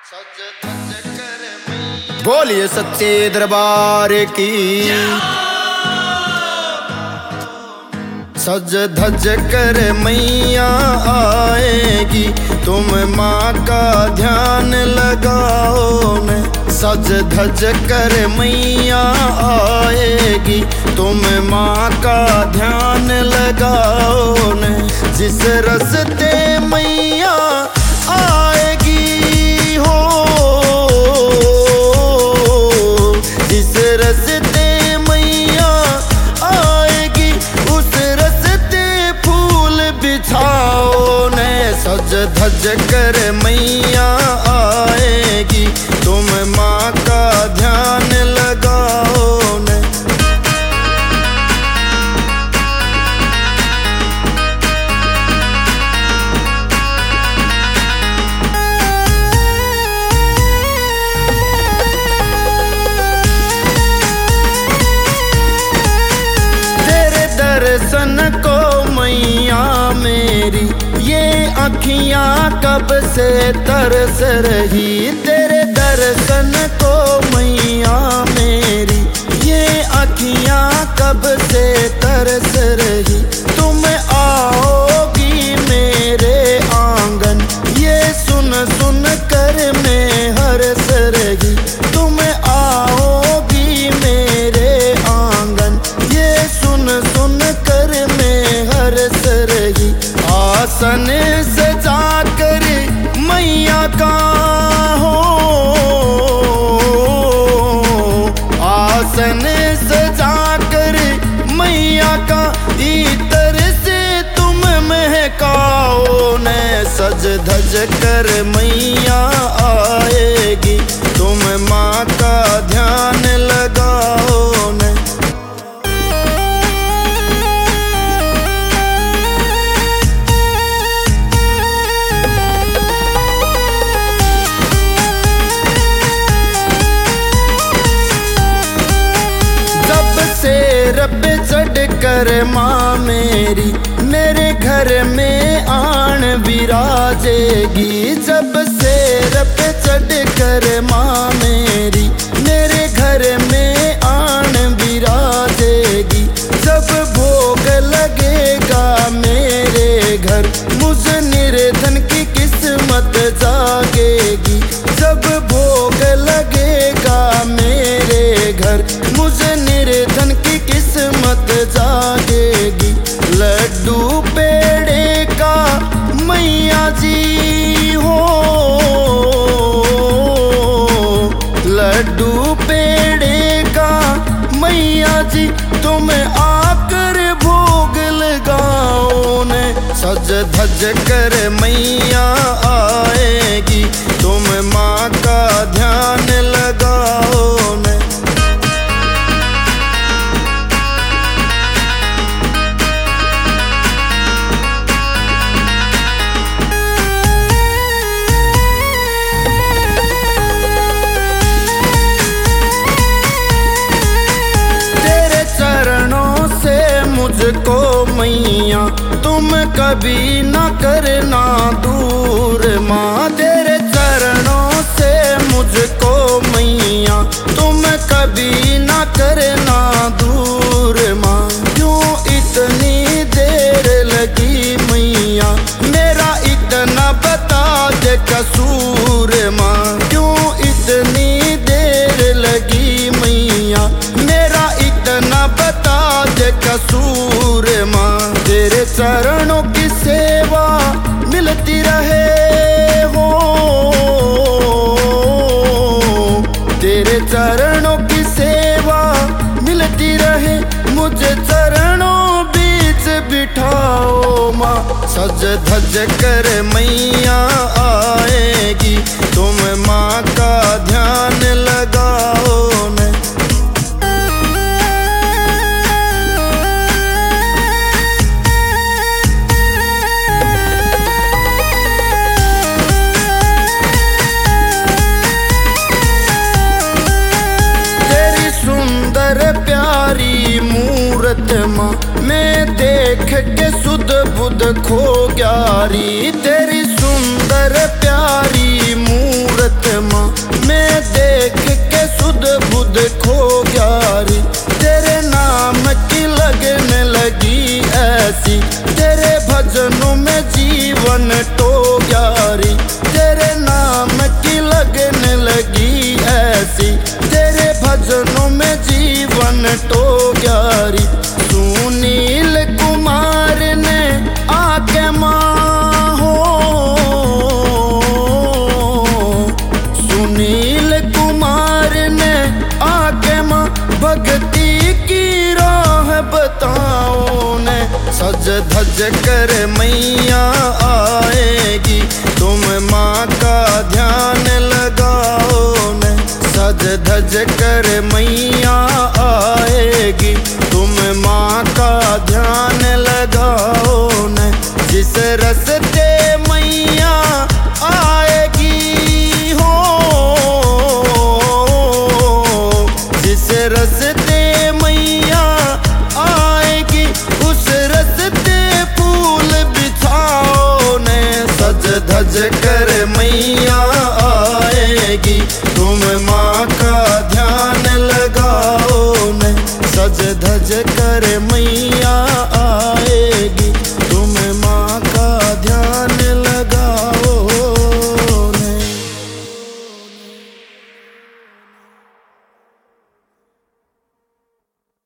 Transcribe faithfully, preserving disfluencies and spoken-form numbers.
बोलिए सच्चे दरबार की। सज धज कर मैया आएगी, तुम माँ का ध्यान लगाओ न। सज धज कर मैया आएगी, तुम माँ का ध्यान लगाओ न। जिस रस्ते मैया आएगी हो, जिस रस्ते मैया आएगी, उस रस्ते फूल बिछाओ न। सज धज कर मैया आएगी, तुम माँ का ध्यान लगाओ न। तेरे दर्शन को मैया मेरी ये अखियाँ कब से तरस रही। तेरे दर्शन को मैया मेरी ये अखियाँ कब से तरस रही। तुम आओगी मेरे आंगन, ये सुन सुन कर मैं हर्ष रही। तुम आओगी मेरे आंगन, ये सुन सुन कर मैं हर्ष रही। आसन सजा कर मैया का हो, आसन सजा कर मैया का इतर से तुम महकाओ न। सज धज कर मैया आएगी, तुम माँ का ध्यान लगाओ न। रब चढ़ कर माँ मेरी मेरे घर में आन विराजेगी। जब से रब चढ़ कर माँ मेरी मेरे घर में आन विराजेगी। जब भोग लगेगा मेरे घर, मुझ निर्धन की किस्मत जागेगी। जब भोग लगेगा मेरे घर, मुझ निर्धन की किस्मत जागेगी। लड्डू पेड़े का मैया जी हो, लड्डू पेड़े का मैया जी, तुम आकर भोग लगाओ न। सज धज कर मैया आएगी, तुम माँ का ध्यान लगाओ न। मुझको मैया तुम कभी न करना दूर माँ। तेरे चरणों से मुझको मैया तुम कभी न करना दूर माँ। क्यों इतनी देर लगी मैया, मेरा इतना बता दे कसूर माँ। क्यों इतनी देर लगी मैया, मेरा इतना बता दे कसूर माँ। तेरे चरणों की सेवा मिलती रहे हो, तेरे चरणों की सेवा मिलती रहे। मुझे चरणों बीच बिठाओ माँ। सज धज कर मैया आएगी, तुम माँ का ध्यान लगाओ न। प्यारी मूरत माँ मैं देख के सुध बुध खो गया री। तेरी सुंदर प्यारी मूरत सज धज कर मैया आएगी, तुम माँ का ध्यान लगाओ न। सज धज कर मैया आएगी, तुम माँ का ध्यान लगाओ न। जिस रस्ते मैया आएगी हो, जिस रस्ते मैया आएगी, उस रस्ते फूल बिछाओ ने। सज धज कर मैया आएगी, तुम माँ